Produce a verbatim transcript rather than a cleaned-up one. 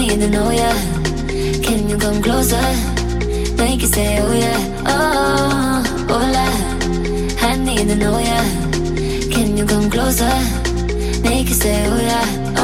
need to know ya. Can you come closer? Make you say oh yeah. Oh, hola. I need to know ya. Can you come closer? Make you say oh yeah.